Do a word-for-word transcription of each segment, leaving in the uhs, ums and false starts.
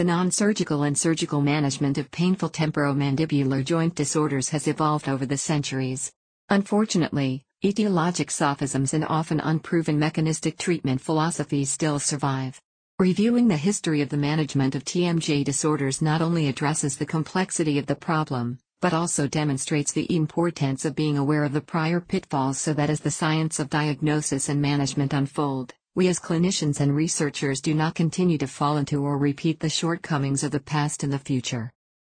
The non-surgical and surgical management of painful temporomandibular joint disorders has evolved over the centuries. Unfortunately, etiologic sophisms and often unproven mechanistic treatment philosophies still survive. Reviewing the history of the management of T M J disorders not only addresses the complexity of the problem, but also demonstrates the importance of being aware of the prior pitfalls so that as the science of diagnosis and management unfold, we as clinicians and researchers do not continue to fall into or repeat the shortcomings of the past in the future.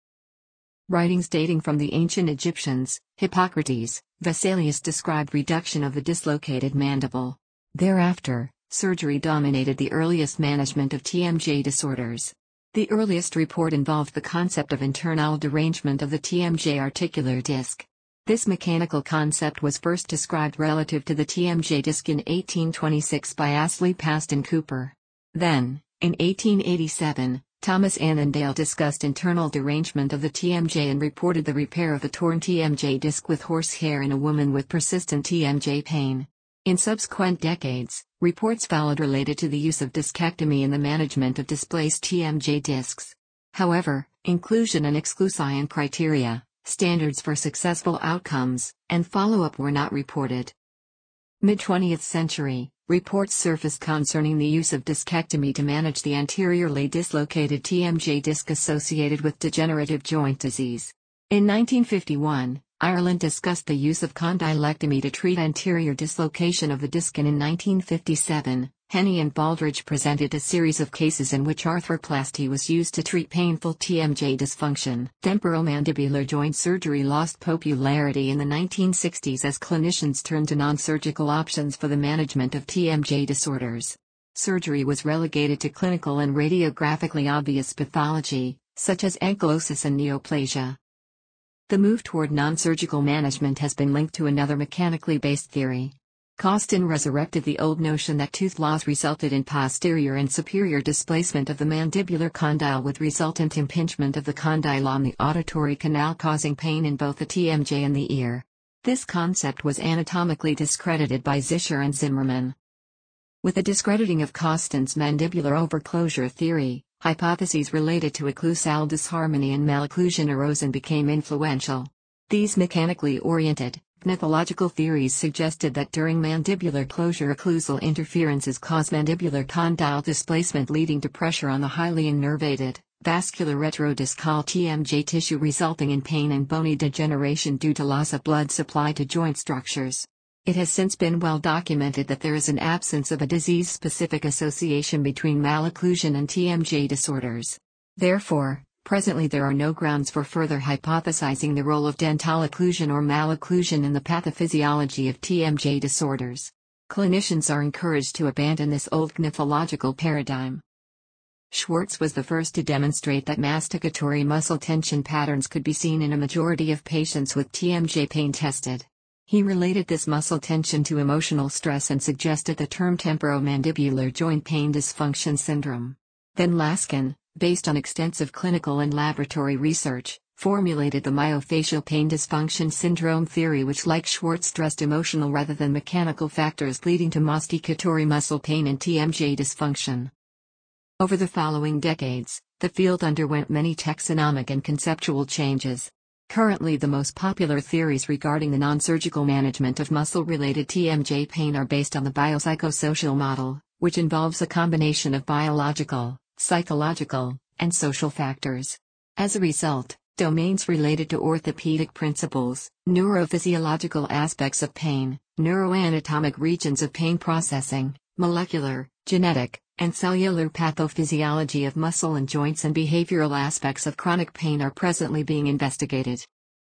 Writings dating from the ancient Egyptians, Hippocrates, Vesalius described reduction of the dislocated mandible. Thereafter, surgery dominated the earliest management of T M J disorders. The earliest report involved the concept of internal derangement of the T M J articular disc. This mechanical concept was first described relative to the T M J disc in eighteen twenty-six by Astley Paston Cooper. Then, in eighteen eighty-seven, Thomas Annandale discussed internal derangement of the T M J and reported the repair of a torn T M J disc with horsehair in a woman with persistent T M J pain. In subsequent decades, reports followed related to the use of discectomy in the management of displaced T M J discs. However, inclusion and exclusion criteria, standards for successful outcomes, and follow-up were not reported. Mid-twentieth century, reports surfaced concerning the use of discectomy to manage the anteriorly dislocated T M J disc associated with degenerative joint disease. In nineteen fifty-one, Ireland discussed the use of condylectomy to treat anterior dislocation of the disc, and in nineteen fifty-seven, Henny and Baldridge presented a series of cases in which arthroplasty was used to treat painful T M J dysfunction. Temporomandibular joint surgery lost popularity in the nineteen sixties as clinicians turned to non-surgical options for the management of T M J disorders. Surgery was relegated to clinical and radiographically obvious pathology, such as ankylosis and neoplasia. The move toward non-surgical management has been linked to another mechanically based theory. Costin resurrected the old notion that tooth loss resulted in posterior and superior displacement of the mandibular condyle with resultant impingement of the condyle on the auditory canal, causing pain in both the T M J and the ear. This concept was anatomically discredited by Zischer and Zimmermann. With the discrediting of Costin's mandibular overclosure theory, hypotheses related to occlusal disharmony and malocclusion arose and became influential. These mechanically oriented, gnethological theories suggested that during mandibular closure occlusal interferences cause mandibular condyle displacement, leading to pressure on the highly innervated, vascular retrodiscal T M J tissue, resulting in pain and bony degeneration due to loss of blood supply to joint structures. It has since been well documented that there is an absence of a disease-specific association between malocclusion and T M J disorders. Therefore, presently there are no grounds for further hypothesizing the role of dental occlusion or malocclusion in the pathophysiology of T M J disorders. Clinicians are encouraged to abandon this old gnethological paradigm. Schwartz was the first to demonstrate that masticatory muscle tension patterns could be seen in a majority of patients with T M J pain tested. He related this muscle tension to emotional stress and suggested the term temporomandibular joint pain dysfunction syndrome. Then Laskin, based on extensive clinical and laboratory research, formulated the myofascial pain dysfunction syndrome theory, which, like Schwartz, stressed emotional rather than mechanical factors leading to masticatory muscle pain and T M J dysfunction. Over the following decades, the field underwent many taxonomic and conceptual changes. Currently, the most popular theories regarding the non-surgical management of muscle-related T M J pain are based on the biopsychosocial model, which involves a combination of biological, psychological, and social factors. As a result, domains related to orthopedic principles, neurophysiological aspects of pain, neuroanatomic regions of pain processing, molecular, genetic, and cellular pathophysiology of muscle and joints, and behavioral aspects of chronic pain are presently being investigated.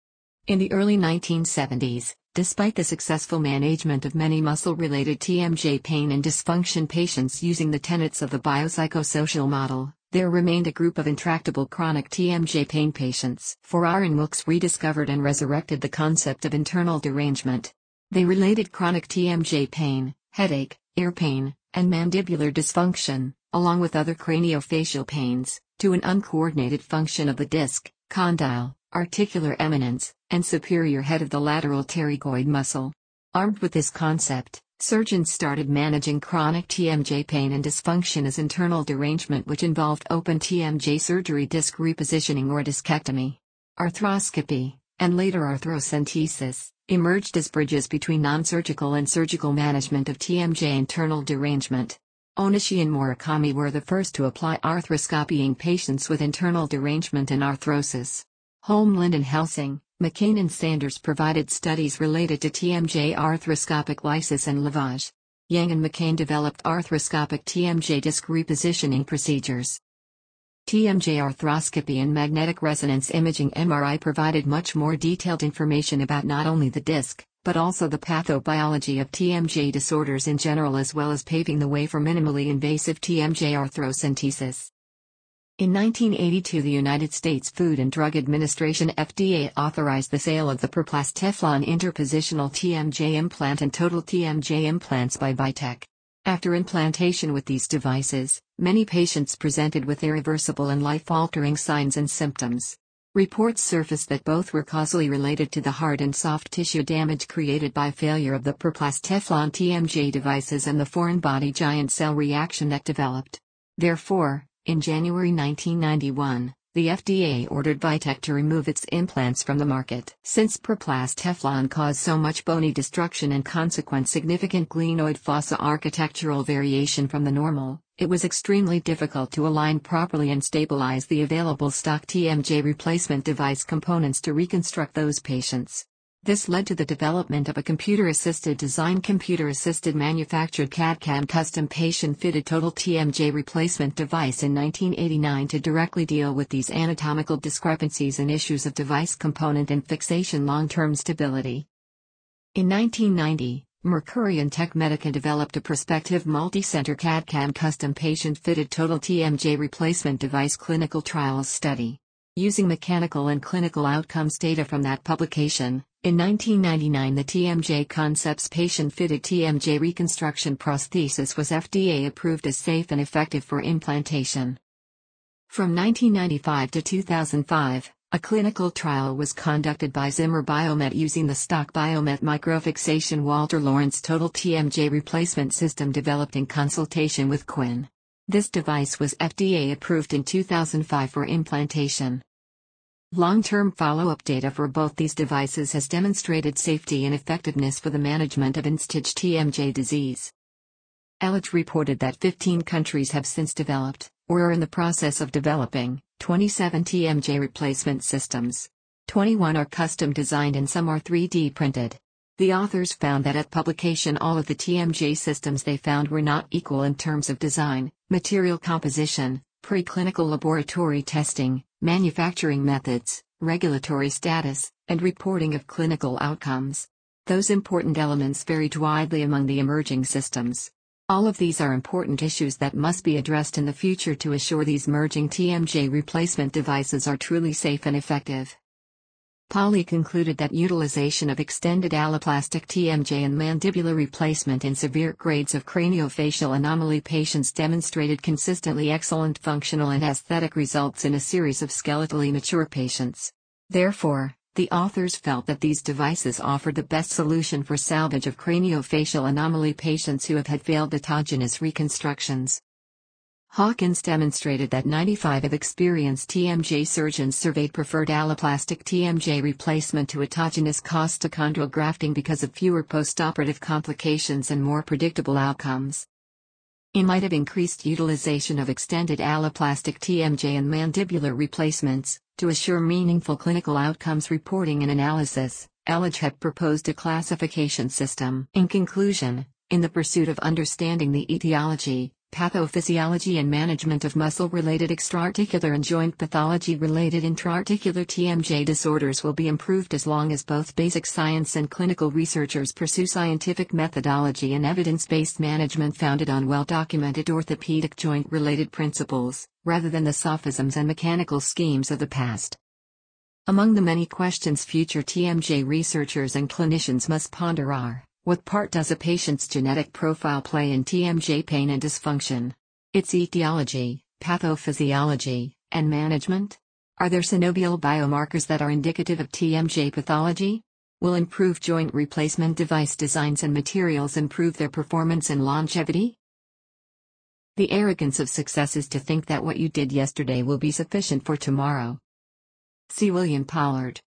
In the early nineteen seventies, despite the successful management of many muscle-related T M J pain and dysfunction patients using the tenets of the biopsychosocial model, there remained a group of intractable chronic T M J pain patients. Farrar and Wilkes rediscovered and resurrected the concept of internal derangement. They related chronic T M J pain, headache, ear pain, and mandibular dysfunction, along with other craniofacial pains, to an uncoordinated function of the disc, condyle, articular eminence, and superior head of the lateral pterygoid muscle. Armed with this concept, Surgeons started managing chronic T M J pain and dysfunction as internal derangement, which involved open T M J surgery, disc repositioning or discectomy. Arthroscopy, and later arthrocentesis, emerged as bridges between non-surgical and surgical management of T M J internal derangement. Onishi and Murakami were the first to apply arthroscopying patients with internal derangement and arthrosis. Holmlund and Helsing, McCain and Sanders provided studies related to T M J arthroscopic lysis and lavage. Yang and McCain developed arthroscopic T M J disc repositioning procedures. T M J arthroscopy and magnetic resonance imaging M R I provided much more detailed information about not only the disc, but also the pathobiology of T M J disorders in general, as well as paving the way for minimally invasive T M J arthrocentesis. In nineteen eighty-two, the United States Food and Drug Administration F D A authorized the sale of the Proplast Teflon interpositional T M J implant and total T M J implants by Vitech. After implantation with these devices, many patients presented with irreversible and life-altering signs and symptoms. Reports surfaced that both were causally related to the hard and soft tissue damage created by failure of the Proplast Teflon T M J devices and the foreign body giant cell reaction that developed. Therefore, in January nineteen ninety-one, the F D A ordered Vitech to remove its implants from the market. Since Proplast Teflon caused so much bony destruction and consequent significant glenoid fossa architectural variation from the normal, it was extremely difficult to align properly and stabilize the available stock T M J replacement device components to reconstruct those patients. This led to the development of a computer-assisted design, computer-assisted manufactured C A D C A M custom patient-fitted total T M J replacement device in nineteen eighty-nine to directly deal with these anatomical discrepancies and issues of device component and fixation long-term stability. In nineteen ninety, Mercury and Techmedica developed a prospective multi-center C A D C A M custom patient-fitted total T M J replacement device clinical trials study. Using mechanical and clinical outcomes data from that publication, in nineteen ninety-nine the T M J Concepts patient-fitted T M J reconstruction prosthesis was F D A approved as safe and effective for implantation. From nineteen ninety-five to two thousand five, a clinical trial was conducted by Zimmer Biomet using the stock Biomet microfixation Walter Lawrence total T M J replacement system developed in consultation with Quinn. This device was F D A approved in two thousand five for implantation. Long-term follow-up data for both these devices has demonstrated safety and effectiveness for the management of end-stage T M J disease. Ehrlich reported that fifteen countries have since developed, or are in the process of developing, twenty-seven T M J replacement systems. twenty-one are custom designed and some are three D printed. The authors found that at publication all of the T M J systems they found were not equal in terms of design, material composition, preclinical laboratory testing, manufacturing methods, regulatory status, and reporting of clinical outcomes. Those important elements varied widely among the emerging systems. All of these are important issues that must be addressed in the future to assure these emerging T M J replacement devices are truly safe and effective. Pauly concluded that utilization of extended alloplastic T M J and mandibular replacement in severe grades of craniofacial anomaly patients demonstrated consistently excellent functional and aesthetic results in a series of skeletally mature patients. Therefore, the authors felt that these devices offered the best solution for salvage of craniofacial anomaly patients who have had failed autogenous reconstructions. Hawkins demonstrated that ninety-five of experienced T M J surgeons surveyed preferred alloplastic T M J replacement to autogenous costochondral grafting because of fewer postoperative complications and more predictable outcomes. In light of increased utilization of extended alloplastic T M J and mandibular replacements, to assure meaningful clinical outcomes reporting and analysis, Ehrlich had proposed a classification system. In conclusion, in the pursuit of understanding the etiology, pathophysiology and management of muscle-related extraarticular and joint pathology-related intraarticular T M J disorders will be improved as long as both basic science and clinical researchers pursue scientific methodology and evidence-based management founded on well-documented orthopedic joint-related principles, rather than the sophisms and mechanical schemes of the past. Among the many questions future T M J researchers and clinicians must ponder are: what part does a patient's genetic profile play in T M J pain and dysfunction? Its etiology, pathophysiology, and management? Are there synovial biomarkers that are indicative of T M J pathology? Will improved joint replacement device designs and materials improve their performance and longevity? The arrogance of success is to think that what you did yesterday will be sufficient for tomorrow. C. William Pollard.